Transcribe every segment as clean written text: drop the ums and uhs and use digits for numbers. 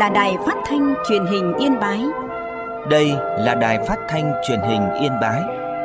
là Đài Phát thanh Truyền hình Yên Bái. Đây là Đài Phát thanh Truyền hình Yên Bái.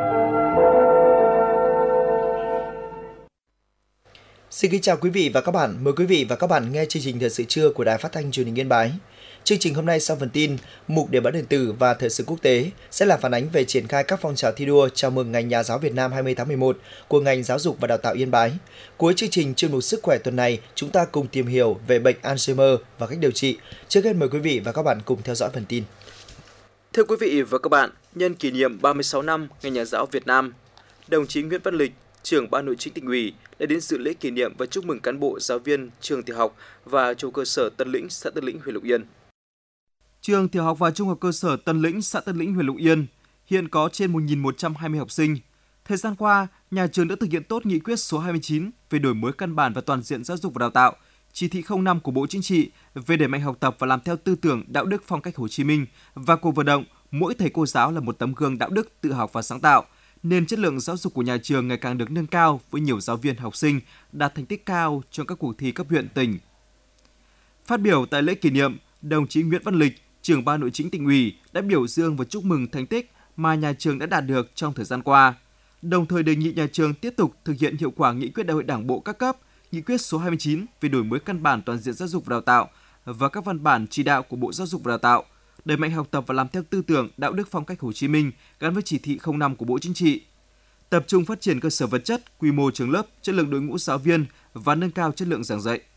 Xin kính chào quý vị và các bạn. Mời quý vị và các bạn nghe chương trình Thời sự trưa của Đài Phát thanh Truyền hình Yên Bái. Chương trình hôm nay sau phần tin, mục Điểm báo điện tử và thời sự quốc tế sẽ là phản ánh về triển khai các phong trào thi đua chào mừng Ngày Nhà giáo Việt Nam 20 tháng 11 của ngành Giáo dục và Đào tạo Yên Bái. Cuối chương trình chuyên mục Sức khỏe tuần này, chúng ta cùng tìm hiểu về bệnh Alzheimer và cách điều trị. Trước hết mời quý vị và các bạn cùng theo dõi phần tin. Thưa quý vị và các bạn, nhân kỷ niệm 36 năm Ngày Nhà giáo Việt Nam, đồng chí Nguyễn Văn Lịch, Trưởng Ban Nội chính Tỉnh ủy đã đến dự lễ kỷ niệm và chúc mừng cán bộ giáo viên trường tiểu học và trung học cơ sở Tân Lĩnh, xã Tân Lĩnh, huyện Lục Yên. Trường tiểu học và trung học cơ sở Tân Lĩnh, xã Tân Lĩnh, huyện Lục Yên hiện có trên 1.120 học sinh. Thời gian qua, nhà trường đã thực hiện tốt nghị quyết số 29 về đổi mới căn bản và toàn diện giáo dục và đào tạo, chỉ thị 05 của Bộ Chính trị về đẩy mạnh học tập và làm theo tư tưởng đạo đức phong cách Hồ Chí Minh và cuộc vận động mỗi thầy cô giáo là một tấm gương đạo đức tự học và sáng tạo, nên chất lượng giáo dục của nhà trường ngày càng được nâng cao với nhiều giáo viên học sinh đạt thành tích cao trong các cuộc thi cấp huyện tỉnh. Phát biểu tại lễ kỷ niệm, đồng chí Nguyễn Văn Lịch, Trưởng Ban Nội chính Tỉnh ủy đã biểu dương và chúc mừng thành tích mà nhà trường đã đạt được trong thời gian qua, đồng thời đề nghị nhà trường tiếp tục thực hiện hiệu quả nghị quyết Đại hội Đảng bộ các cấp, nghị quyết số 29 về đổi mới căn bản toàn diện giáo dục và đào tạo và các văn bản chỉ đạo của Bộ Giáo dục và Đào tạo, đẩy mạnh học tập và làm theo tư tưởng đạo đức phong cách Hồ Chí Minh gắn với chỉ thị 05 của Bộ Chính trị, tập trung phát triển cơ sở vật chất, quy mô trường lớp, chất lượng đội ngũ giáo viên và nâng cao chất lượng giảng dạy.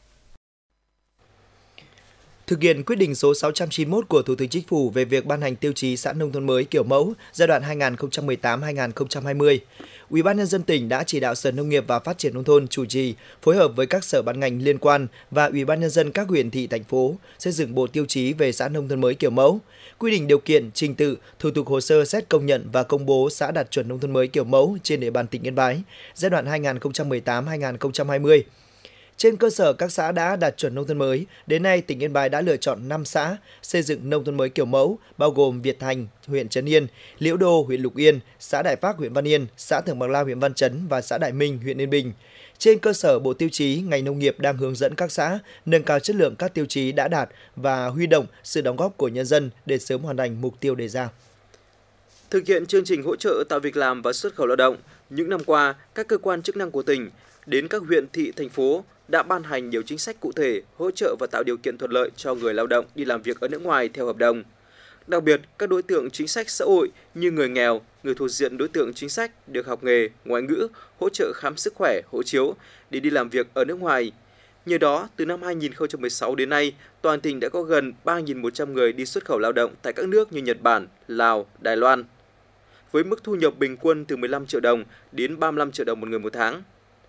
Thực hiện quyết định số 691 của Thủ tướng Chính phủ về việc ban hành tiêu chí xã nông thôn mới kiểu mẫu giai đoạn 2018-2020, UBND tỉnh đã chỉ đạo Sở Nông nghiệp và Phát triển nông thôn chủ trì phối hợp với các sở ban ngành liên quan và UBND các huyện thị thành phố xây dựng bộ tiêu chí về xã nông thôn mới kiểu mẫu, quy định điều kiện, trình tự, thủ tục hồ sơ xét công nhận và công bố xã đạt chuẩn nông thôn mới kiểu mẫu trên địa bàn tỉnh Yên Bái giai đoạn 2018-2020. Trên cơ sở các xã đã đạt chuẩn nông thôn mới, đến nay tỉnh Yên Bái đã lựa chọn 5 xã xây dựng nông thôn mới kiểu mẫu, bao gồm Việt Thành, huyện Trấn Yên, Liễu Đô, huyện Lục Yên, xã Đại Phác, huyện Văn Yên, xã Thượng Bằng La, huyện Văn Chấn và xã Đại Minh, huyện Yên Bình. Trên cơ sở bộ tiêu chí, ngành nông nghiệp đang hướng dẫn các xã nâng cao chất lượng các tiêu chí đã đạt và huy động sự đóng góp của nhân dân để sớm hoàn thành mục tiêu đề ra. Thực hiện chương trình hỗ trợ tạo việc làm và xuất khẩu lao động, những năm qua, các cơ quan chức năng của tỉnh đến các huyện, thị, thành phố đã ban hành nhiều chính sách cụ thể hỗ trợ và tạo điều kiện thuận lợi cho người lao động đi làm việc ở nước ngoài theo hợp đồng. Đặc biệt, các đối tượng chính sách xã hội như người nghèo, người thuộc diện đối tượng chính sách được học nghề, ngoại ngữ, hỗ trợ khám sức khỏe, hộ chiếu để đi làm việc ở nước ngoài. Nhờ đó, từ năm 2016 đến nay, toàn tỉnh đã có gần 3.100 người đi xuất khẩu lao động tại các nước như Nhật Bản, Lào, Đài Loan, với mức thu nhập bình quân từ 15 triệu đồng đến 35 triệu đồng một người một tháng.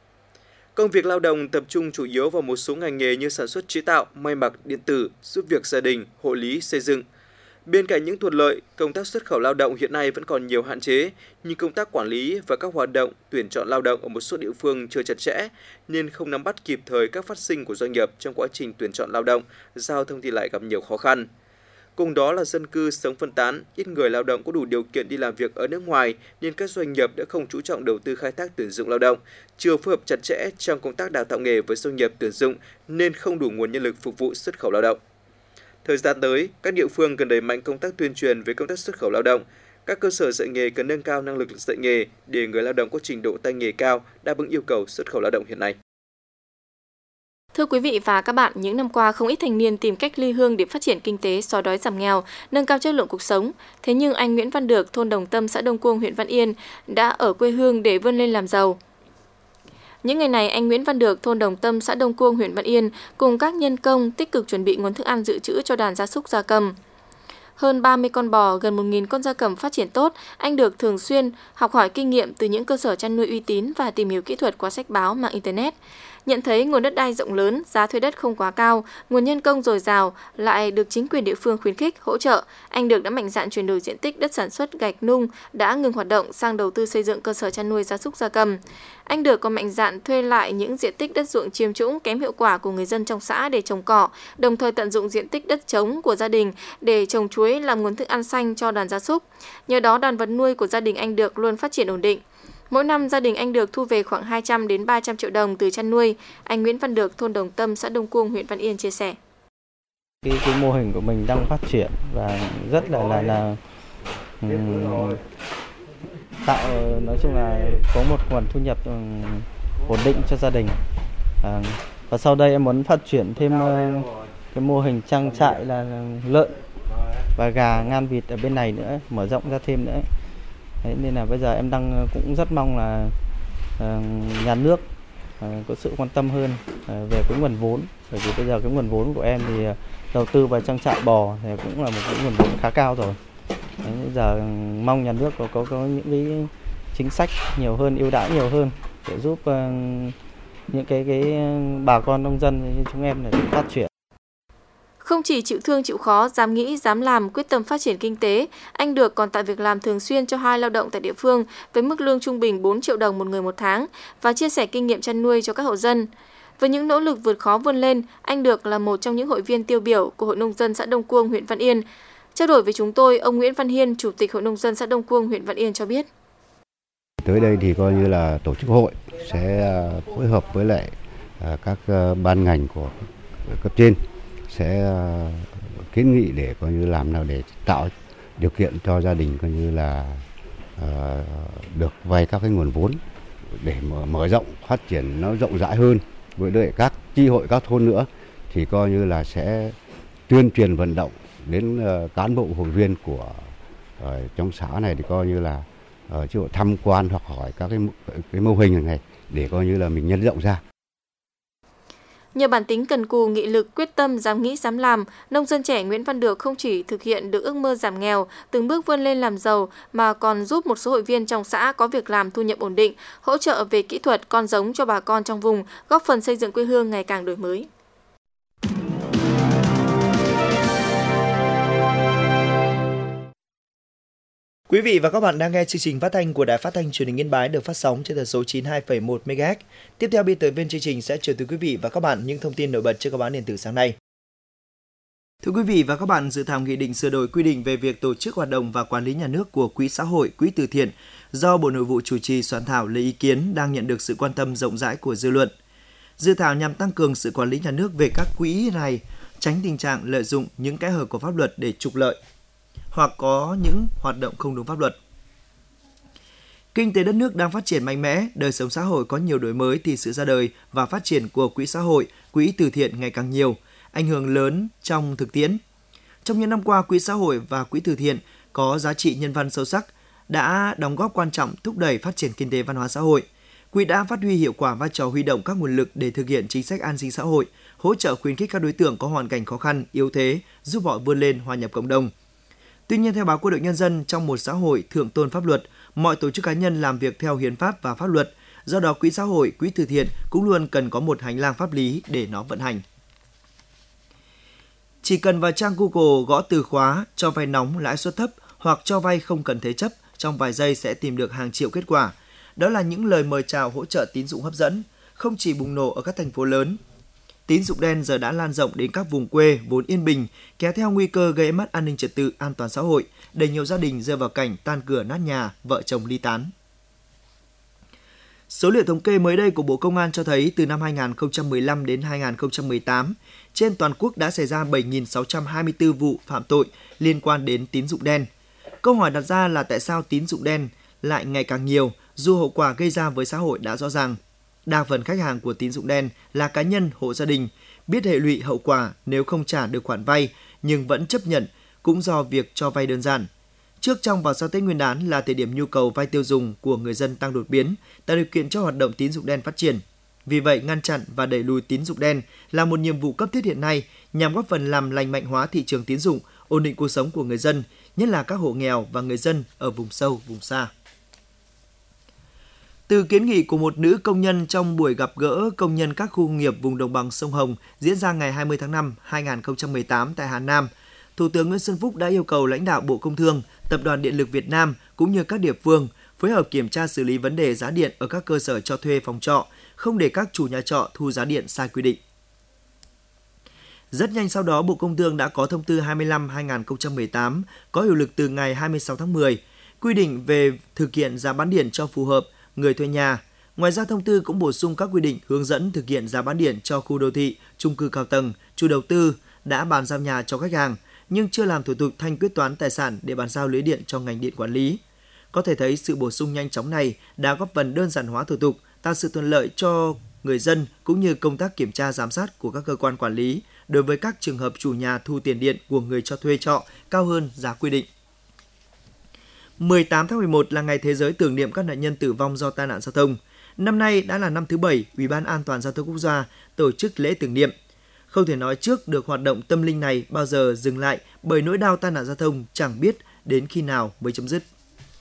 Công việc lao động tập trung chủ yếu vào một số ngành nghề như sản xuất chế tạo, may mặc, điện tử, giúp việc gia đình, hộ lý, xây dựng. Bên cạnh những thuận lợi, công tác xuất khẩu lao động hiện nay vẫn còn nhiều hạn chế, như công tác quản lý và các hoạt động tuyển chọn lao động ở một số địa phương chưa chặt chẽ, nên không nắm bắt kịp thời các phát sinh của doanh nghiệp trong quá trình tuyển chọn lao động, giao thông thì lại gặp nhiều khó khăn. Cùng đó là dân cư sống phân tán, ít người lao động có đủ điều kiện đi làm việc ở nước ngoài nên các doanh nghiệp đã không chú trọng đầu tư khai thác tuyển dụng lao động, chưa phối hợp chặt chẽ trong công tác đào tạo nghề với doanh nghiệp tuyển dụng nên không đủ nguồn nhân lực phục vụ xuất khẩu lao động. Thời gian tới, các địa phương cần đẩy mạnh công tác tuyên truyền về công tác xuất khẩu lao động. Các cơ sở dạy nghề cần nâng cao năng lực dạy nghề để người lao động có trình độ tay nghề cao đáp ứng yêu cầu xuất khẩu lao động hiện nay. Thưa quý vị và các bạn, những năm qua không ít thanh niên tìm cách ly hương để phát triển kinh tế, xóa đói giảm nghèo, nâng cao chất lượng cuộc sống. Thế nhưng anh Nguyễn Văn Được, thôn Đồng Tâm, xã Đông Cuông, huyện Văn Yên đã ở quê hương để vươn lên làm giàu. Những ngày này, anh Nguyễn Văn Được, thôn Đồng Tâm, xã Đông Cuông, huyện Văn Yên cùng các nhân công tích cực chuẩn bị nguồn thức ăn dự trữ cho đàn gia súc gia cầm. Hơn 30 con bò, gần 1.000 con gia cầm phát triển tốt, anh Được thường xuyên học hỏi kinh nghiệm từ những cơ sở chăn nuôi uy tín và tìm hiểu kỹ thuật qua sách báo, mạng Internet. Nhận thấy nguồn đất đai rộng lớn, giá thuê đất không quá cao, nguồn nhân công dồi dào lại được chính quyền địa phương khuyến khích, hỗ trợ, anh Được đã mạnh dạn chuyển đổi diện tích đất sản xuất gạch nung đã ngừng hoạt động sang đầu tư xây dựng cơ sở chăn nuôi gia súc gia cầm. Anh Được còn mạnh dạn thuê lại những diện tích đất ruộng chiêm trũng kém hiệu quả của người dân trong xã để trồng cỏ, đồng thời tận dụng diện tích đất trống của gia đình để trồng chuối làm nguồn thức ăn xanh cho đàn gia súc. Nhờ đó, đàn vật nuôi của gia đình anh Được luôn phát triển ổn định. Mỗi năm, gia đình anh Được thu về khoảng 200 đến 300 triệu đồng từ chăn nuôi. Anh Nguyễn Văn Được, thôn Đồng Tâm, xã Đông Cuông, huyện Văn Yên chia sẻ. Cái mô hình của mình đang phát triển và rất là tạo, nói chung là có một nguồn thu nhập ổn định cho gia đình. Và sau đây em muốn phát triển thêm cái mô hình trang trại là lợn và gà, ngan, vịt ở bên này nữa, mở rộng ra thêm nữa. Đấy, nên là bây giờ em đang cũng rất mong là nhà nước có sự quan tâm hơn về cái nguồn vốn, bởi vì bây giờ cái nguồn vốn của em thì đầu tư vào trang trại bò thì cũng là một cái nguồn vốn khá cao rồi. Đấy, bây giờ mong nhà nước có những cái chính sách nhiều hơn, ưu đãi nhiều hơn để giúp những cái bà con nông dân như chúng em để phát triển. Không chỉ chịu thương chịu khó, dám nghĩ, dám làm, quyết tâm phát triển kinh tế, anh Được còn tạo việc làm thường xuyên cho 2 lao động tại địa phương với mức lương trung bình 4 triệu đồng một người một tháng và chia sẻ kinh nghiệm chăn nuôi cho các hộ dân. Với những nỗ lực vượt khó vươn lên, anh Được là một trong những hội viên tiêu biểu của Hội Nông dân xã Đông Cuông, huyện Văn Yên. Trao đổi với chúng tôi, ông Nguyễn Văn Hiên, Chủ tịch Hội Nông dân xã Đông Cuông, huyện Văn Yên cho biết. Tới đây thì coi như là tổ chức hội sẽ phối hợp với lại các ban ngành của cấp trên sẽ kiến nghị để coi như làm nào để tạo điều kiện cho gia đình coi như là được vay các cái nguồn vốn để mở rộng phát triển nó rộng rãi hơn với lại các chi hội các thôn nữa, thì coi như là sẽ tuyên truyền vận động đến cán bộ hội viên của trong xã này thì coi như là chi hội tham quan hoặc hỏi các cái mô hình này để coi như là mình nhân rộng ra. Nhờ bản tính cần cù, nghị lực, quyết tâm, dám nghĩ, dám làm, nông dân trẻ Nguyễn Văn Được không chỉ thực hiện được ước mơ giảm nghèo, từng bước vươn lên làm giàu, mà còn giúp một số hội viên trong xã có việc làm, thu nhập ổn định, hỗ trợ về kỹ thuật, con giống cho bà con trong vùng, góp phần xây dựng quê hương ngày càng đổi mới. Quý vị và các bạn đang nghe chương trình phát thanh của Đài Phát thanh Truyền hình Yên Bái được phát sóng trên tần số 92,1 MHz. Tiếp theo, biên tập viên chương trình sẽ chuyển tới quý vị và các bạn những thông tin nổi bật trên các báo điện tử sáng nay. Thưa quý vị và các bạn, dự thảo nghị định sửa đổi quy định về việc tổ chức hoạt động và quản lý nhà nước của quỹ xã hội, quỹ từ thiện do Bộ Nội vụ chủ trì soạn thảo lấy ý kiến đang nhận được sự quan tâm rộng rãi của dư luận. Dự thảo nhằm tăng cường sự quản lý nhà nước về các quỹ này, tránh tình trạng lợi dụng những kẽ hở của pháp luật để trục lợi hoặc có những hoạt động không đúng pháp luật. Kinh tế đất nước đang phát triển mạnh mẽ, đời sống xã hội có nhiều đổi mới thì sự ra đời và phát triển của quỹ xã hội, quỹ từ thiện ngày càng nhiều, ảnh hưởng lớn trong thực tiễn. Trong những năm qua, quỹ xã hội và quỹ từ thiện có giá trị nhân văn sâu sắc, đã đóng góp quan trọng thúc đẩy phát triển kinh tế văn hóa xã hội. Quỹ đã phát huy hiệu quả vai trò huy động các nguồn lực để thực hiện chính sách an sinh xã hội, hỗ trợ khuyến khích các đối tượng có hoàn cảnh khó khăn, yếu thế, giúp họ vươn lên hòa nhập cộng đồng. Tuy nhiên, theo báo Quân đội Nhân dân, trong một xã hội thượng tôn pháp luật, mọi tổ chức cá nhân làm việc theo hiến pháp và pháp luật. Do đó, quỹ xã hội, quỹ từ thiện cũng luôn cần có một hành lang pháp lý để nó vận hành. Chỉ cần vào trang Google gõ từ khóa cho vay nóng lãi suất thấp hoặc cho vay không cần thế chấp, trong vài giây sẽ tìm được hàng triệu kết quả. Đó là những lời mời chào hỗ trợ tín dụng hấp dẫn, không chỉ bùng nổ ở các thành phố lớn. Tín dụng đen giờ đã lan rộng đến các vùng quê vốn yên bình, kéo theo nguy cơ gây mất an ninh trật tự, an toàn xã hội, đẩy nhiều gia đình rơi vào cảnh tan cửa nát nhà, vợ chồng ly tán. Số liệu thống kê mới đây của Bộ Công an cho thấy từ năm 2015 đến 2018, trên toàn quốc đã xảy ra 7.624 vụ phạm tội liên quan đến tín dụng đen. Câu hỏi đặt ra là tại sao tín dụng đen lại ngày càng nhiều, dù hậu quả gây ra với xã hội đã rõ ràng. Đa phần khách hàng của tín dụng đen là cá nhân, hộ gia đình, biết hệ lụy hậu quả nếu không trả được khoản vay nhưng vẫn chấp nhận cũng do việc cho vay đơn giản. Trước, trong và sau Tết Nguyên đán là thời điểm nhu cầu vay tiêu dùng của người dân tăng đột biến, tạo điều kiện cho hoạt động tín dụng đen phát triển. Vì vậy, ngăn chặn và đẩy lùi tín dụng đen là một nhiệm vụ cấp thiết hiện nay nhằm góp phần làm lành mạnh hóa thị trường tín dụng, ổn định cuộc sống của người dân, nhất là các hộ nghèo và người dân ở vùng sâu, vùng xa. Từ kiến nghị của một nữ công nhân trong buổi gặp gỡ công nhân các khu công nghiệp vùng đồng bằng sông Hồng diễn ra ngày 20 tháng 5 2018 tại Hà Nam, Thủ tướng Nguyễn Xuân Phúc đã yêu cầu lãnh đạo Bộ Công Thương, Tập đoàn Điện lực Việt Nam cũng như các địa phương phối hợp kiểm tra xử lý vấn đề giá điện ở các cơ sở cho thuê phòng trọ, không để các chủ nhà trọ thu giá điện sai quy định. Rất nhanh sau đó, Bộ Công Thương đã có thông tư 25/2018 có hiệu lực từ ngày 26 tháng 10, quy định về thực hiện giá bán điện cho phù hợp người thuê nhà. Ngoài ra, thông tư cũng bổ sung các quy định hướng dẫn thực hiện giá bán điện cho khu đô thị, chung cư cao tầng, chủ đầu tư, đã bàn giao nhà cho khách hàng nhưng chưa làm thủ tục thanh quyết toán tài sản để bàn giao lưới điện cho ngành điện quản lý. Có thể thấy sự bổ sung nhanh chóng này đã góp phần đơn giản hóa thủ tục, tạo sự thuận lợi cho người dân cũng như công tác kiểm tra giám sát của các cơ quan quản lý đối với các trường hợp chủ nhà thu tiền điện của người cho thuê trọ cao hơn giá quy định. 18 tháng 11 là ngày thế giới tưởng niệm các nạn nhân tử vong do tai nạn giao thông. Năm nay đã là năm thứ 7, Ủy ban An toàn giao thông quốc gia tổ chức lễ tưởng niệm. Không thể nói trước được hoạt động tâm linh này bao giờ dừng lại bởi nỗi đau tai nạn giao thông chẳng biết đến khi nào mới chấm dứt.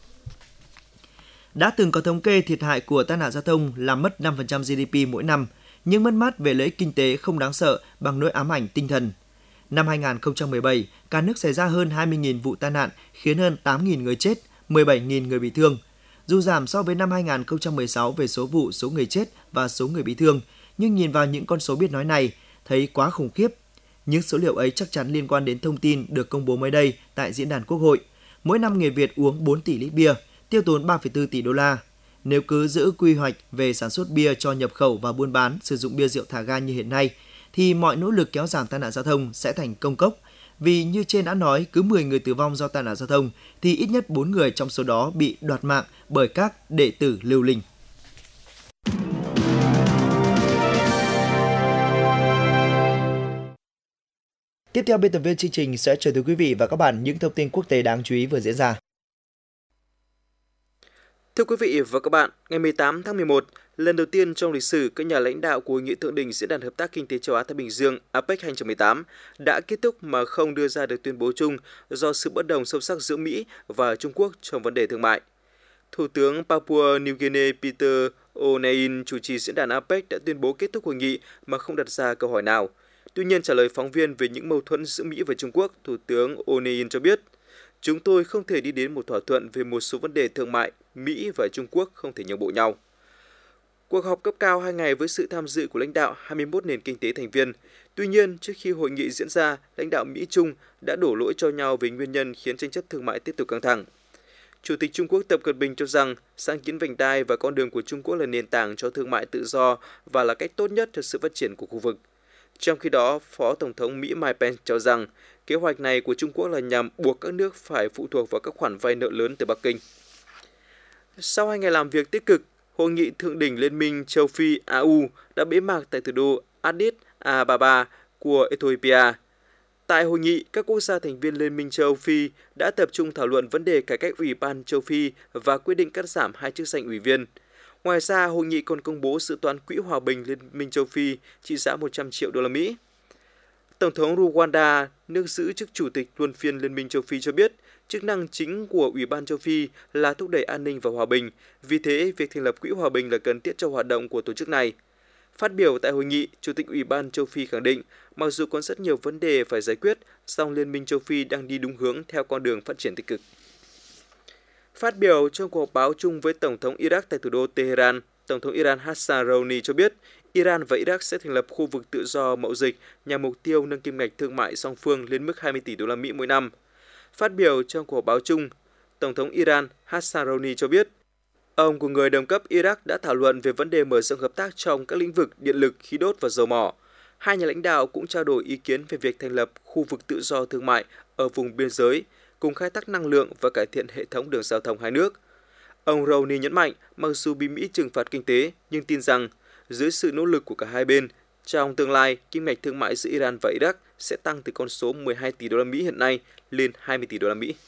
Đã từng có thống kê thiệt hại của tai nạn giao thông làm mất 5% GDP mỗi năm, nhưng mất mát về lợi ích kinh tế không đáng sợ bằng nỗi ám ảnh tinh thần. Năm 2017, cả nước xảy ra hơn 20.000 vụ tai nạn khiến hơn 8.000 người chết, 17.000 người bị thương. Dù giảm so với năm 2016 về số vụ, số người chết và số người bị thương, nhưng nhìn vào những con số biết nói này, thấy quá khủng khiếp. Những số liệu ấy chắc chắn liên quan đến thông tin được công bố mới đây tại Diễn đàn Quốc hội. Mỗi năm người Việt uống 4 tỷ lít bia, tiêu tốn 3,4 tỷ đô la. Nếu cứ giữ quy hoạch về sản xuất bia cho nhập khẩu và buôn bán sử dụng bia rượu thả ga như hiện nay, thì mọi nỗ lực kéo giảm tai nạn giao thông sẽ thành công cốc. Vì như trên đã nói, cứ 10 người tử vong do tai nạn giao thông, thì ít nhất 4 người trong số đó bị đoạt mạng bởi các đệ tử lưu linh. Tiếp theo, biên tập viên chương trình sẽ chuyển tới quý vị và các bạn những thông tin quốc tế đáng chú ý vừa diễn ra. Thưa quý vị và các bạn, ngày 18 tháng 11, lần đầu tiên trong lịch sử, các nhà lãnh đạo của Hội nghị thượng đỉnh Diễn đàn Hợp tác Kinh tế Châu Á-Thái Bình Dương APEC 2018 đã kết thúc mà không đưa ra được tuyên bố chung do sự bất đồng sâu sắc giữa Mỹ và Trung Quốc trong vấn đề thương mại. Thủ tướng Papua New Guinea Peter O'Neill chủ trì diễn đàn APEC đã tuyên bố kết thúc hội nghị mà không đặt ra câu hỏi nào. Tuy nhiên, trả lời phóng viên về những mâu thuẫn giữa Mỹ và Trung Quốc, Thủ tướng O'Neill cho biết, chúng tôi không thể đi đến một thỏa thuận về một số vấn đề thương mại, Mỹ và Trung Quốc không thể nhượng bộ nhau. Cuộc họp cấp cao 2 ngày với sự tham dự của lãnh đạo 21 nền kinh tế thành viên. Tuy nhiên, trước khi hội nghị diễn ra, lãnh đạo Mỹ-Trung đã đổ lỗi cho nhau về nguyên nhân khiến tranh chấp thương mại tiếp tục căng thẳng. Chủ tịch Trung Quốc Tập Cận Bình cho rằng sáng kiến vành đai và con đường của Trung Quốc là nền tảng cho thương mại tự do và là cách tốt nhất cho sự phát triển của khu vực. Trong khi đó, Phó Tổng thống Mỹ Mike Pence cho rằng kế hoạch này của Trung Quốc là nhằm buộc các nước phải phụ thuộc vào các khoản vay nợ lớn từ Bắc Kinh. Sau 2 ngày làm việc tích cực, Hội nghị Thượng đỉnh Liên minh Châu Phi AU đã bế mạc tại thủ đô Addis Ababa của Ethiopia. Tại hội nghị, các quốc gia thành viên Liên minh Châu Phi đã tập trung thảo luận vấn đề cải cách Ủy ban Châu Phi và quyết định cắt giảm 2 chức danh ủy viên. Ngoài ra, hội nghị còn công bố dự toán Quỹ Hòa bình Liên minh Châu Phi trị giá 100 triệu đô la Mỹ. Tổng thống Rwanda, nước giữ chức chủ tịch luân phiên Liên minh Châu Phi cho biết, chức năng chính của Ủy ban Châu Phi là thúc đẩy an ninh và hòa bình, vì thế việc thành lập Quỹ Hòa bình là cần thiết cho hoạt động của tổ chức này. Phát biểu tại hội nghị, Chủ tịch Ủy ban Châu Phi khẳng định, mặc dù còn rất nhiều vấn đề phải giải quyết, song Liên minh Châu Phi đang đi đúng hướng theo con đường phát triển tích cực. Phát biểu trong cuộc họp báo chung với Tổng thống Iraq tại thủ đô Tehran, Tổng thống Iran Hassan Rouhani cho biết, Iran và Iraq sẽ thành lập khu vực tự do mậu dịch nhằm mục tiêu nâng kim ngạch thương mại song phương lên mức 20 tỷ đô la Mỹ mỗi năm. Phát biểu trong cuộc họp báo chung, Tổng thống Iran Hassan Rouhani cho biết, ông cùng người đồng cấp Iraq đã thảo luận về vấn đề mở rộng hợp tác trong các lĩnh vực điện lực, khí đốt và dầu mỏ. Hai nhà lãnh đạo cũng trao đổi ý kiến về việc thành lập khu vực tự do thương mại ở vùng biên giới, cùng khai thác năng lượng và cải thiện hệ thống đường giao thông hai nước. Ông Rouhani nhấn mạnh, mặc dù bị Mỹ trừng phạt kinh tế, nhưng tin rằng dưới sự nỗ lực của cả hai bên, trong tương lai, kim ngạch thương mại giữa Iran và Iraq sẽ tăng từ con số 12 tỷ đô la Mỹ hiện nay lên 20 tỷ đô la Mỹ.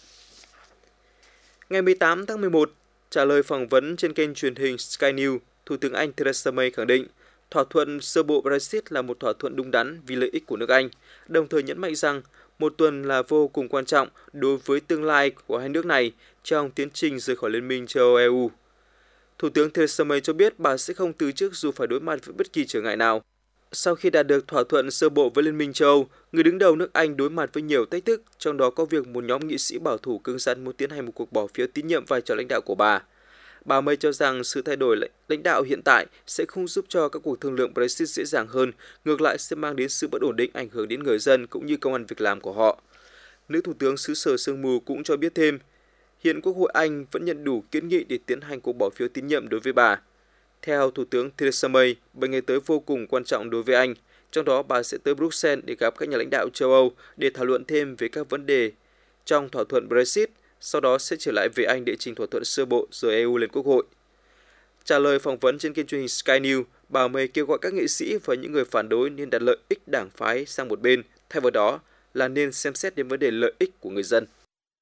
Ngày 18 tháng 11, trả lời phỏng vấn trên kênh truyền hình Sky News, Thủ tướng Anh Theresa May khẳng định thỏa thuận sơ bộ Brexit là một thỏa thuận đúng đắn vì lợi ích của nước Anh, đồng thời nhấn mạnh rằng một tuần là vô cùng quan trọng đối với tương lai của hai nước này trong tiến trình rời khỏi Liên minh châu Âu EU. Thủ tướng Theresa May cho biết bà sẽ không từ chức dù phải đối mặt với bất kỳ trở ngại nào. Sau khi đạt được thỏa thuận sơ bộ với Liên minh châu Âu, người đứng đầu nước Anh đối mặt với nhiều thách thức, trong đó có việc một nhóm nghị sĩ bảo thủ cứng rắn muốn tiến hành một cuộc bỏ phiếu tín nhiệm vai trò lãnh đạo của bà. Bà May cho rằng sự thay đổi lãnh đạo hiện tại sẽ không giúp cho các cuộc thương lượng Brexit dễ dàng hơn, ngược lại sẽ mang đến sự bất ổn định ảnh hưởng đến người dân cũng như công ăn việc làm của họ. Nữ Thủ tướng xứ sở sương mù cũng cho biết thêm, hiện Quốc hội Anh vẫn nhận đủ kiến nghị để tiến hành cuộc bỏ phiếu tín nhiệm đối với bà. Theo Thủ tướng Theresa May, 7 ngày tới vô cùng quan trọng đối với Anh. Trong đó, bà sẽ tới Bruxelles để gặp các nhà lãnh đạo châu Âu để thảo luận thêm về các vấn đề trong thỏa thuận Brexit, sau đó sẽ trở lại về Anh để trình thỏa thuận sơ bộ rồi EU lên Quốc hội. Trả lời phỏng vấn trên kênh truyền hình Sky News, bà May kêu gọi các nghị sĩ và những người phản đối nên đặt lợi ích đảng phái sang một bên, thay vào đó là nên xem xét đến vấn đề lợi ích của người dân.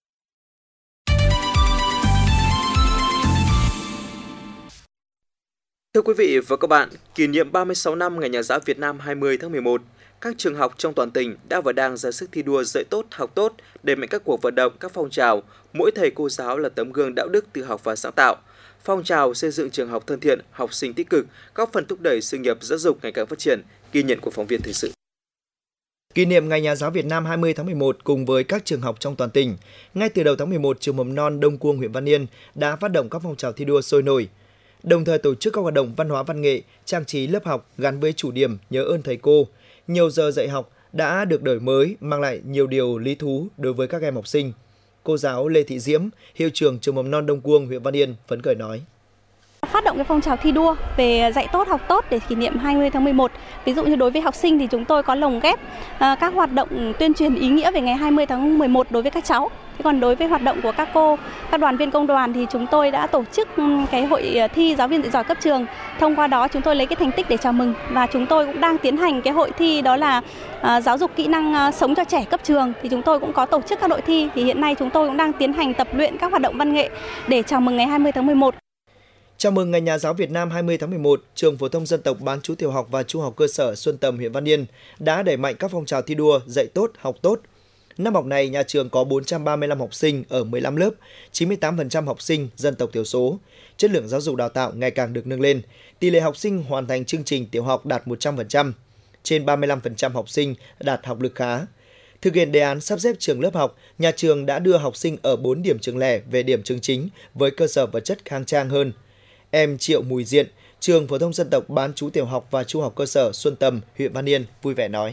Thưa quý vị và các bạn, kỷ niệm 36 năm Ngày Nhà giáo Việt Nam 20 tháng 11, các trường học trong toàn tỉnh đã và đang ra sức thi đua dạy tốt, học tốt, đẩy mạnh các cuộc vận động, các phong trào, mỗi thầy cô giáo là tấm gương đạo đức tự học và sáng tạo. Phong trào xây dựng trường học thân thiện, học sinh tích cực, góp phần thúc đẩy sự nghiệp giáo dục ngày càng phát triển, ghi nhận của phóng viên thời sự. Kỷ niệm Ngày Nhà giáo Việt Nam 20 tháng 11 cùng với các trường học trong toàn tỉnh, ngay từ đầu tháng 11, trường mầm non Đông Cuông, huyện Văn Yên đã phát động các phong trào thi đua sôi nổi, đồng thời tổ chức các hoạt động văn hóa văn nghệ, trang trí lớp học gắn với chủ điểm nhớ ơn thầy cô. Nhiều giờ dạy học đã được đổi mới, mang lại nhiều điều lý thú đối với các em học sinh. Cô giáo Lê Thị Diễm, hiệu trưởng trường mầm non Đông Cuông, huyện Văn Yên phấn khởi nói: Phát động cái phong trào thi đua về dạy tốt học tốt để kỷ niệm 20 tháng 11. Ví dụ như đối với học sinh thì chúng tôi có lồng ghép các hoạt động tuyên truyền ý nghĩa về ngày 20 tháng 11 đối với các cháu. Thế còn đối với hoạt động của các cô, các đoàn viên công đoàn thì chúng tôi đã tổ chức cái hội thi giáo viên dạy giỏi cấp trường. Thông qua đó chúng tôi lấy cái thành tích để chào mừng, và chúng tôi cũng đang tiến hành cái hội thi đó là giáo dục kỹ năng sống cho trẻ cấp trường. Thì chúng tôi cũng có tổ chức các đội thi. Thì hiện nay chúng tôi cũng đang tiến hành tập luyện các hoạt động văn nghệ để chào mừng ngày 20 tháng 11. Chào mừng Ngày Nhà giáo Việt Nam 20 tháng 11, Trường Phổ thông Dân tộc bán trú tiểu học và trung học cơ sở Xuân Tầm, huyện Văn Yên đã đẩy mạnh các phong trào thi đua dạy tốt, học tốt. Năm học này, nhà trường có 435 học sinh ở 15 lớp, 98% học sinh dân tộc thiểu số. Chất lượng giáo dục đào tạo ngày càng được nâng lên. Tỷ lệ học sinh hoàn thành chương trình tiểu học đạt 100%, trên 35% học sinh đạt học lực khá. Thực hiện đề án sắp xếp trường lớp học, nhà trường đã đưa học sinh ở 4 điểm trường lẻ về điểm trường chính với cơ sở vật chất khang trang hơn. Em Triệu Mùi Diện, Trường Phổ thông Dân tộc bán trú tiểu học và trung học cơ sở Xuân Tầm, huyện Văn Yên vui vẻ nói: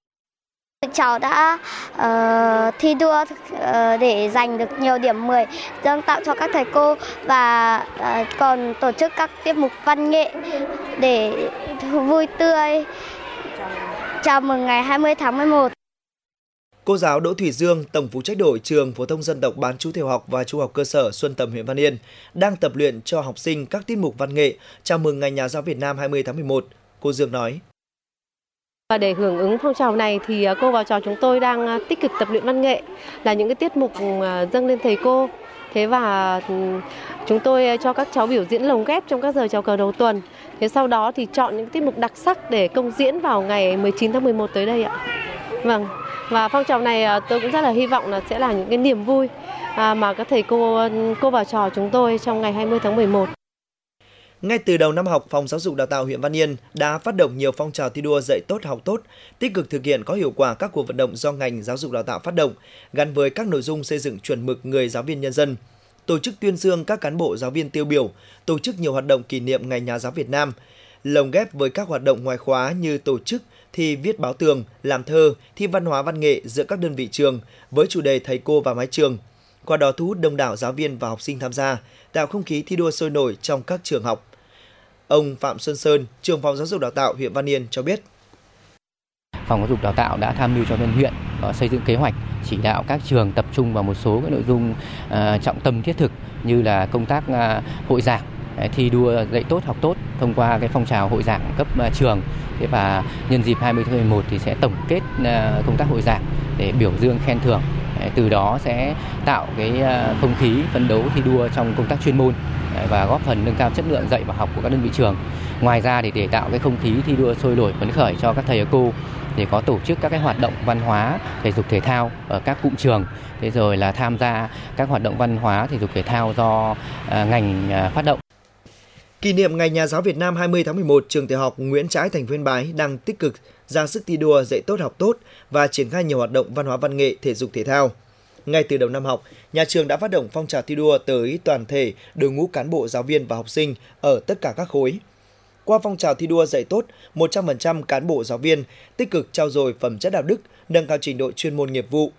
Cháu đã thi đua để giành được nhiều điểm 10, dâng tặng cho các thầy cô và còn tổ chức các tiết mục văn nghệ để vui tươi chào mừng ngày 20 tháng 11. Cô giáo Đỗ Thủy Dương, Tổng phụ trách đội Trường Phổ thông Dân tộc bán trú tiểu học và trung học cơ sở Xuân Tầm, huyện Văn Yên đang tập luyện cho học sinh các tiết mục văn nghệ chào mừng Ngày Nhà giáo Việt Nam 20 tháng 11. Cô Dương nói: Để hưởng ứng phong trào này thì cô và trò chúng tôi đang tích cực tập luyện văn nghệ, là những cái tiết mục dâng lên thầy cô. Thế và chúng tôi cho các cháu biểu diễn lồng ghép trong các giờ chào cờ đầu tuần. Thế sau đó thì chọn những tiết mục đặc sắc để công diễn vào ngày 19 tháng 11 tới đây ạ. Vâng. Và phong trào này tôi cũng rất là hy vọng là sẽ là những cái niềm vui mà các thầy cô và trò chúng tôi trong ngày 20 tháng 11. Ngay từ đầu năm học, Phòng Giáo dục Đào tạo huyện Văn Yên đã phát động nhiều phong trào thi đua dạy tốt học tốt, tích cực thực hiện có hiệu quả các cuộc vận động do ngành Giáo dục Đào tạo phát động, gắn với các nội dung xây dựng chuẩn mực người giáo viên nhân dân, tổ chức tuyên dương các cán bộ giáo viên tiêu biểu, tổ chức nhiều hoạt động kỷ niệm Ngày Nhà giáo Việt Nam, lồng ghép với các hoạt động ngoài khóa như tổ chức thi viết báo tường, làm thơ, thi văn hóa văn nghệ giữa các đơn vị trường với chủ đề thầy cô và mái trường. Qua đó thu hút đông đảo giáo viên và học sinh tham gia, tạo không khí thi đua sôi nổi trong các trường học. Ông Phạm Xuân Sơn, trưởng Phòng Giáo dục Đào tạo huyện Văn Yên cho biết: Phòng Giáo dục Đào tạo đã tham mưu cho bên huyện xây dựng kế hoạch, chỉ đạo các trường tập trung vào một số cái nội dung trọng tâm thiết thực như là công tác hội giảng, thi đua dạy tốt học tốt thông qua cái phong trào hội giảng cấp trường. Và nhân dịp 20 tháng 11 thì sẽ tổng kết công tác hội giảng để biểu dương khen thưởng. Từ đó sẽ tạo cái không khí phấn đấu thi đua trong công tác chuyên môn và góp phần nâng cao chất lượng dạy và học của các đơn vị trường. Ngoài ra thì để tạo cái không khí thi đua sôi nổi phấn khởi cho các thầy cô thì có tổ chức các cái hoạt động văn hóa, thể dục thể thao ở các cụm trường. Thế rồi là tham gia các hoạt động văn hóa, thể dục thể thao do ngành phát động. Kỷ niệm Ngày Nhà giáo Việt Nam 20 tháng 11, trường tiểu học Nguyễn Trãi, thành phố Yên Bái đang tích cực ra sức thi đua dạy tốt học tốt và triển khai nhiều hoạt động văn hóa văn nghệ, thể dục thể thao. Ngay từ đầu năm học, nhà trường đã phát động phong trào thi đua tới toàn thể đội ngũ cán bộ giáo viên và học sinh ở tất cả các khối. Qua phong trào thi đua dạy tốt, 100% cán bộ giáo viên tích cực trau dồi phẩm chất đạo đức, nâng cao trình độ chuyên môn nghiệp vụ,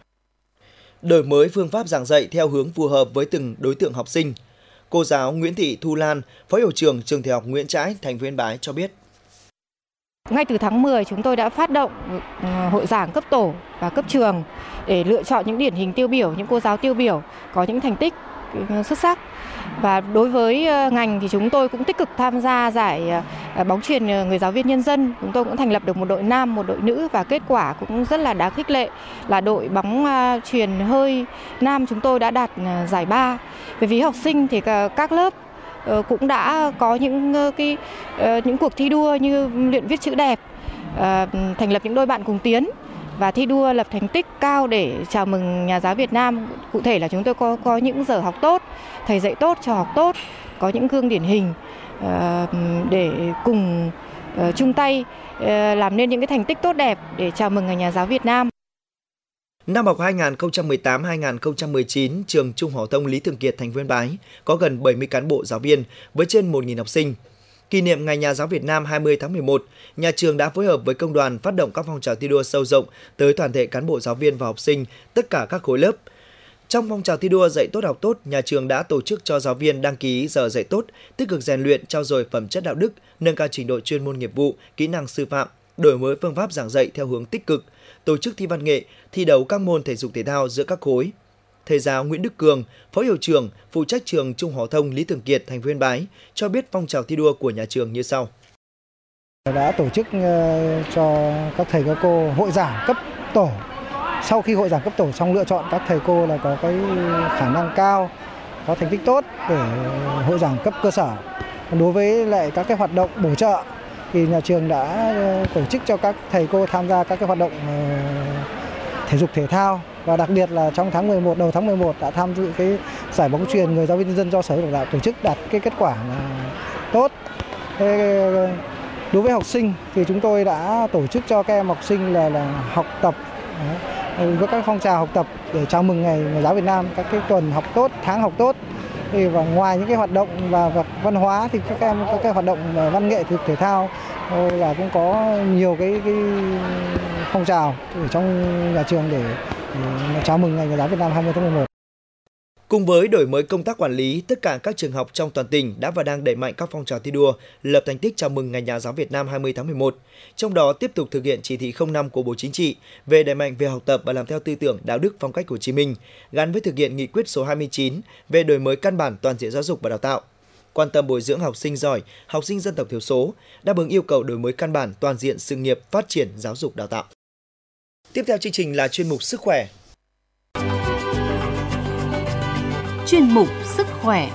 đổi mới phương pháp giảng dạy theo hướng phù hợp với từng đối tượng học sinh. Cô giáo Nguyễn Thị Thu Lan, Phó hiệu trưởng trường tiểu học Nguyễn Trãi, thành phố Yên Bái cho biết: Ngay từ tháng 10 chúng tôi đã phát động hội giảng cấp tổ và cấp trường để lựa chọn những điển hình tiêu biểu, những cô giáo tiêu biểu có những thành tích xuất sắc. Và đối với ngành thì chúng tôi cũng tích cực tham gia giải bóng chuyền người giáo viên nhân dân. Chúng tôi cũng thành lập được một đội nam, một đội nữ và kết quả cũng rất là đáng khích lệ là đội bóng chuyền hơi nam chúng tôi đã đạt giải 3. Về phía học sinh thì các lớp cũng đã có những cuộc thi đua như luyện viết chữ đẹp, thành lập những đôi bạn cùng tiến và thi đua lập thành tích cao để chào mừng Nhà giáo Việt Nam. Cụ thể là chúng tôi có những giờ học tốt, thầy dạy tốt, trò học tốt, có những gương điển hình để cùng chung tay làm nên những cái thành tích tốt đẹp để chào mừng Ngày Nhà giáo Việt Nam. Năm học 2018-2019, trường Trung học phổ thông Lý Thường Kiệt, thành phố Yên Bái có gần 70 cán bộ giáo viên với trên 1.000 học sinh. Kỷ niệm Ngày Nhà giáo Việt Nam 20 tháng 11, nhà trường đã phối hợp với công đoàn phát động các phong trào thi đua sâu rộng tới toàn thể cán bộ giáo viên và học sinh tất cả các khối lớp. Trong phong trào thi đua dạy tốt học tốt, nhà trường đã tổ chức cho giáo viên đăng ký giờ dạy tốt, tích cực rèn luyện, trau dồi phẩm chất đạo đức, nâng cao trình độ chuyên môn nghiệp vụ, kỹ năng sư phạm, đổi mới phương pháp giảng dạy theo hướng tích cực, tổ chức thi văn nghệ, thi đấu các môn thể dục thể thao giữa các khối. Thầy giáo Nguyễn Đức Cường, Phó hiệu trưởng, phụ trách trường Trung học phổ thông Lý Thường Kiệt, thành phố Yên Bái cho biết phong trào thi đua của nhà trường như sau. Đã tổ chức cho các thầy các cô hội giảng cấp tổ. Sau khi hội giảng cấp tổ xong lựa chọn các thầy cô là có cái khả năng cao, có thành tích tốt để hội giảng cấp cơ sở. Đối với lại các cái hoạt động bổ trợ thì nhà trường đã tổ chức cho các thầy cô tham gia các cái hoạt động thể dục thể thao, và đặc biệt là trong tháng 11, đầu tháng 11 đã tham dự cái giải bóng chuyền người giáo viên nhân dân do Sở Giáo dục Đào tạo tổ chức, đạt cái kết quả là tốt. Đối với học sinh thì chúng tôi đã tổ chức cho các em học sinh là học tập với các phong trào học tập để chào mừng Ngày Nhà giáo Việt Nam, các cái tuần học tốt, tháng học tốt. Và ngoài những cái hoạt động và văn hóa thì các em có cái hoạt động văn nghệ, thể thao là cũng có nhiều cái phong trào ở trong nhà trường để chào mừng Ngày Nhà giáo Việt Nam 20 tháng 11. Cùng với đổi mới công tác quản lý, tất cả các trường học trong toàn tỉnh đã và đang đẩy mạnh các phong trào thi đua, lập thành tích chào mừng Ngày Nhà giáo Việt Nam 20 tháng 11. Trong đó tiếp tục thực hiện chỉ thị 05 của Bộ Chính trị về đẩy mạnh việc học tập và làm theo tư tưởng đạo đức phong cách Hồ Chí Minh, gắn với thực hiện nghị quyết số 29 về đổi mới căn bản toàn diện giáo dục và đào tạo. Quan tâm bồi dưỡng học sinh giỏi, học sinh dân tộc thiểu số, đáp ứng yêu cầu đổi mới căn bản toàn diện sự nghiệp phát triển giáo dục đào tạo. Tiếp theo chương trình là chuyên mục Sức khỏe. Chuyên mục Sức khỏe.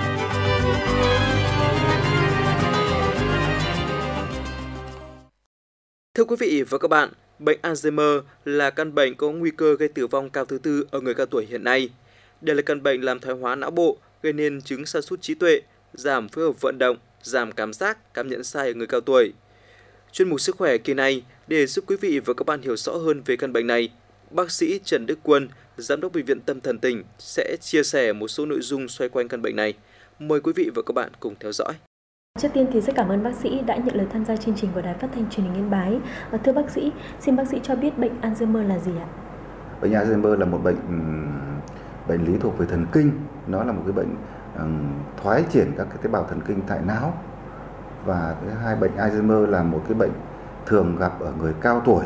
Thưa quý vị và các bạn, bệnh Alzheimer là căn bệnh có nguy cơ gây tử vong cao thứ tư ở người cao tuổi hiện nay. Đây là căn bệnh làm thoái hóa não bộ, gây nên chứng sa sút trí tuệ, giảm phối hợp vận động, giảm cảm giác, cảm nhận sai ở người cao tuổi. Chuyên mục Sức khỏe kỳ này, để giúp quý vị và các bạn hiểu rõ hơn về căn bệnh này, bác sĩ Trần Đức Quân, Giám đốc Bệnh viện Tâm thần tỉnh sẽ chia sẻ một số nội dung xoay quanh căn bệnh này. Mời quý vị và các bạn cùng theo dõi. Trước tiên thì rất cảm ơn bác sĩ đã nhận lời tham gia chương trình của Đài Phát thanh Truyền hình Yên Bái. Thưa bác sĩ, xin bác sĩ cho biết bệnh Alzheimer là gì ạ? Bệnh Alzheimer là một bệnh lý thuộc về thần kinh. Nó là một cái bệnh thoái triển các cái tế bào thần kinh tại não. Và thứ hai, bệnh Alzheimer là một cái bệnh thường gặp ở người cao tuổi.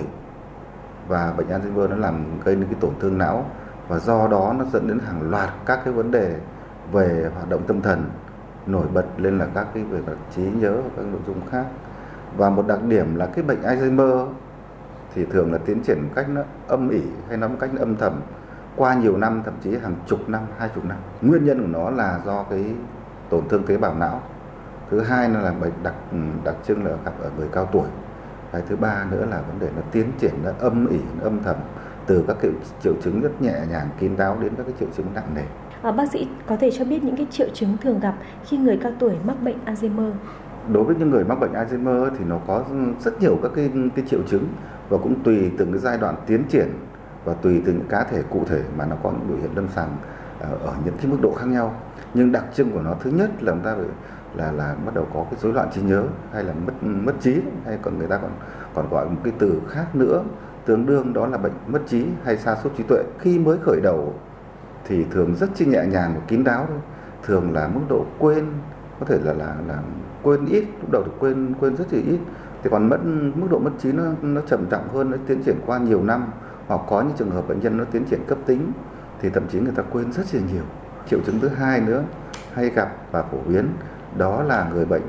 Và bệnh Alzheimer nó gây nên cái tổn thương não, và do đó nó dẫn đến hàng loạt các cái vấn đề về hoạt động tâm thần, nổi bật lên là các cái về trí nhớ và các nội dung khác. Và một đặc điểm là cái bệnh Alzheimer thì thường là tiến triển một cách nó âm ỉ hay nói một cách nó âm thầm qua nhiều năm, thậm chí hàng chục năm, 20 năm. Nguyên nhân của nó là do cái tổn thương tế bào não. Thứ hai là bệnh đặc trưng là gặp ở người cao tuổi. Cái thứ ba nữa là vấn đề nó tiến triển nó âm ỉ, nó âm thầm từ các cái triệu chứng rất nhẹ nhàng, kín đáo đến các cái triệu chứng nặng nề. Bác sĩ có thể cho biết những cái triệu chứng thường gặp khi người cao tuổi mắc bệnh Alzheimer? Đối với những người mắc bệnh Alzheimer thì nó có rất nhiều các cái triệu chứng, và cũng tùy từng cái giai đoạn tiến triển và tùy từng cá thể cụ thể mà nó có những biểu hiện lâm sàng ở những cái mức độ khác nhau. Nhưng đặc trưng của nó thứ nhất là chúng ta phải là bắt đầu có cái rối loạn trí nhớ, hay là mất trí, hay còn người ta còn gọi một cái từ khác nữa tương đương, đó là bệnh mất trí hay sa sút trí tuệ. Khi mới khởi đầu thì thường rất chi nhẹ nhàng và kín đáo thôi, thường là mức độ quên có thể là quên ít, lúc đầu thì quên rất là ít, Thì còn mức độ mất trí nó trầm trọng hơn, nó tiến triển qua nhiều năm, hoặc có những trường hợp bệnh nhân nó tiến triển cấp tính thì thậm chí người ta quên rất là nhiều. Triệu chứng thứ hai nữa hay gặp và phổ biến đó là người bệnh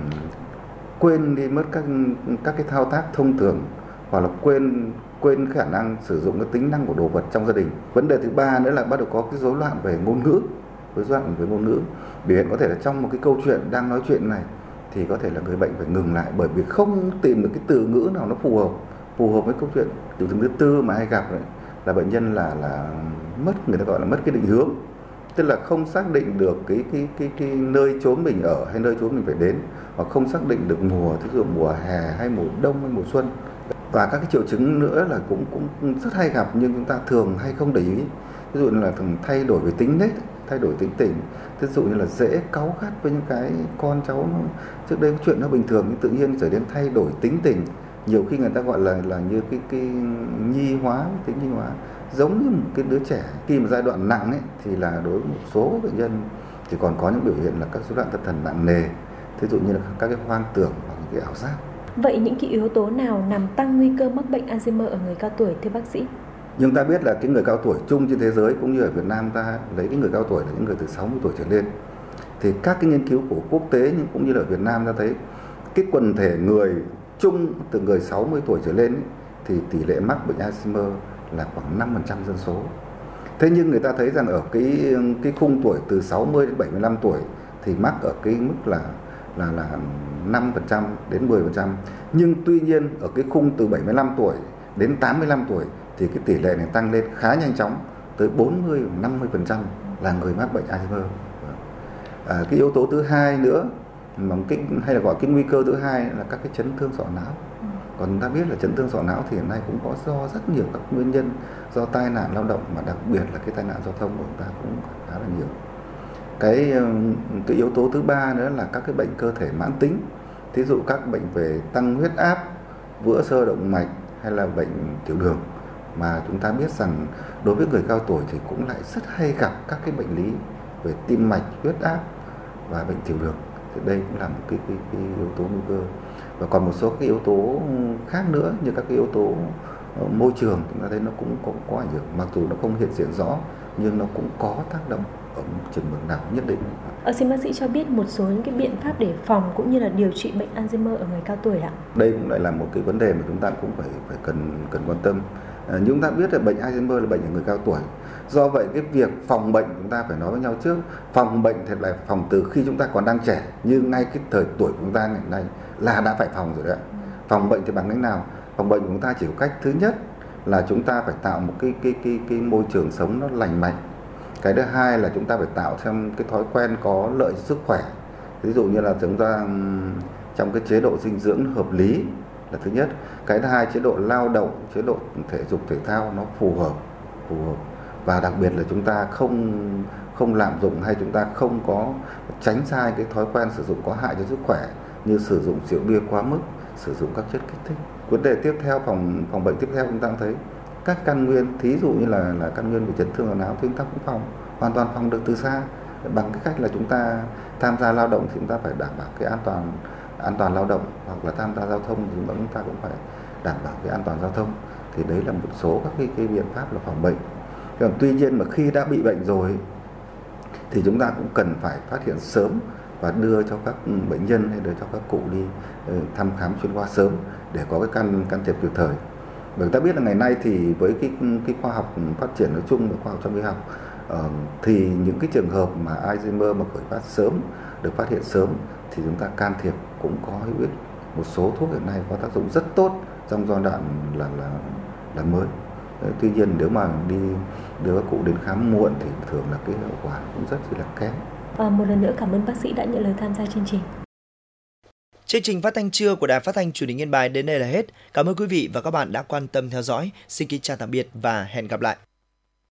quên đi mất các cái thao tác thông thường, hoặc là quên khả năng sử dụng cái tính năng của đồ vật trong gia đình. Vấn đề thứ ba nữa là bắt đầu có cái rối loạn về ngôn ngữ, biểu hiện có thể là trong một cái câu chuyện đang nói chuyện này thì có thể là người bệnh phải ngừng lại bởi vì không tìm được cái từ ngữ nào nó phù hợp với câu chuyện. Triệu chứng thứ tư mà hay gặp ấy, là bệnh nhân là người ta gọi là mất cái định hướng, tức là không xác định được cái nơi chốn mình ở hay nơi chốn mình phải đến, hoặc không xác định được mùa, ví dụ mùa hè hay mùa đông hay mùa xuân. Và các cái triệu chứng nữa là cũng rất hay gặp nhưng chúng ta thường hay không để ý. Ví dụ như là thường thay đổi về tính nết, thay đổi tính tình, ví dụ như là dễ cáu gắt với những cái con cháu nó trước đây chuyện nó bình thường nhưng tự nhiên trở đến thay đổi tính tình. Nhiều khi người ta gọi là như cái nhi hóa, tính nhi hóa, giống như một cái đứa trẻ. Khi mà giai đoạn nặng ấy, thì là đối với một số bệnh nhân thì còn có những biểu hiện là các rối loạn tâm thần nặng nề, ví dụ như là các cái hoang tưởng hoặc những cái ảo giác. Vậy những cái yếu tố nào làm tăng nguy cơ mắc bệnh Alzheimer ở người cao tuổi thưa bác sĩ? Nhưng ta biết là cái người cao tuổi chung trên thế giới cũng như ở Việt Nam ta lấy cái người cao tuổi là những người từ 60 tuổi trở lên. Thì các cái nghiên cứu của quốc tế nhưng cũng như là ở Việt Nam ta thấy cái quần thể người chung từ người 60 tuổi trở lên ấy, thì tỷ lệ mắc bệnh Alzheimer là khoảng 5% dân số. Thế nhưng người ta thấy rằng ở cái khung tuổi từ 60 đến 75 tuổi thì mắc ở cái mức là 5% đến 10%. Nhưng tuy nhiên ở cái khung từ 75 tuổi đến 85 tuổi thì cái tỷ lệ này tăng lên khá nhanh chóng, tới 40-50% là người mắc bệnh Alzheimer. Cái yếu tố thứ hai nữa hay là gọi cái nguy cơ thứ hai là các cái chấn thương sọ não. Còn chúng ta biết là chấn thương sọ não thì hiện nay cũng có do rất nhiều các nguyên nhân, do tai nạn lao động mà đặc biệt là cái tai nạn giao thông của chúng ta cũng khá là nhiều. Cái yếu tố thứ ba nữa là các cái bệnh cơ thể mãn tính, thí dụ các bệnh về tăng huyết áp, vữa xơ động mạch hay là bệnh tiểu đường, mà chúng ta biết rằng đối với người cao tuổi thì cũng lại rất hay gặp các cái bệnh lý về tim mạch, huyết áp và bệnh tiểu đường. Thì đây cũng là một cái yếu tố nguy cơ. Và còn một số cái yếu tố khác nữa như các cái yếu tố môi trường, chúng ta thấy nó cũng có ảnh hưởng, mặc dù nó không hiện diện rõ nhưng nó cũng có tác động ở một chừng mực nào nhất định. Xin bác sĩ cho biết một số những cái biện pháp để phòng cũng như là điều trị bệnh Alzheimer ở người cao tuổi ạ. Đây cũng lại là một cái vấn đề mà chúng ta cũng phải cần quan tâm. Nhưng chúng ta biết là bệnh Alzheimer là bệnh ở người cao tuổi. Do vậy cái việc phòng bệnh chúng ta phải nói với nhau trước. Phòng bệnh thì phải phòng từ khi chúng ta còn đang trẻ, như ngay cái thời tuổi của chúng ta ngày nay là đã phải phòng rồi đấy. Phòng bệnh thì bằng cách nào? Phòng bệnh của chúng ta chỉ có cách thứ nhất là chúng ta phải tạo một cái môi trường sống nó lành mạnh. Cái thứ hai là chúng ta phải tạo thêm cái thói quen có lợi cho sức khỏe. Ví dụ như là chúng ta trong cái chế độ dinh dưỡng hợp lý là thứ nhất. Cái thứ hai, chế độ lao động, chế độ thể dục thể thao nó phù hợp. Và đặc biệt là chúng ta không lạm dụng hay chúng ta không có tránh sai cái thói quen sử dụng có hại cho sức khỏe như sử dụng rượu bia quá mức, sử dụng các chất kích thích. Vấn đề tiếp theo, phòng bệnh tiếp theo chúng ta thấy các căn nguyên, thí dụ như là căn nguyên về chấn thương sọ não thì chúng ta cũng hoàn toàn phòng được từ xa bằng cái cách là chúng ta tham gia lao động thì chúng ta phải đảm bảo cái an toàn lao động, hoặc là tham gia giao thông thì chúng ta cũng phải đảm bảo cái an toàn giao thông. Thì đấy là một số các cái biện pháp là phòng bệnh. Còn tuy nhiên mà khi đã bị bệnh rồi thì chúng ta cũng cần phải phát hiện sớm và đưa cho các bệnh nhân hay đưa cho các cụ đi thăm khám chuyên khoa sớm để có cái can thiệp kịp thời. Bởi ta biết là ngày nay thì với cái khoa học phát triển nói chung và khoa học trong y học thì những cái trường hợp mà Alzheimer mà khởi phát sớm, được phát hiện sớm thì chúng ta can thiệp cũng có hữu ích. Một số thuốc hiện nay có tác dụng rất tốt trong giai đoạn là mới. Tuy nhiên nếu mà đi đưa các cụ đến khám muộn thì thường là cái hậu quả cũng rất là kém. Một lần nữa cảm ơn bác sĩ đã nhận lời tham gia chương trình. Chương trình phát thanh trưa của Đài Phát thanh Truyền hình Yên Bái đến đây là hết. Cảm ơn quý vị và các bạn đã quan tâm theo dõi. Xin kính chào tạm biệt và hẹn gặp lại.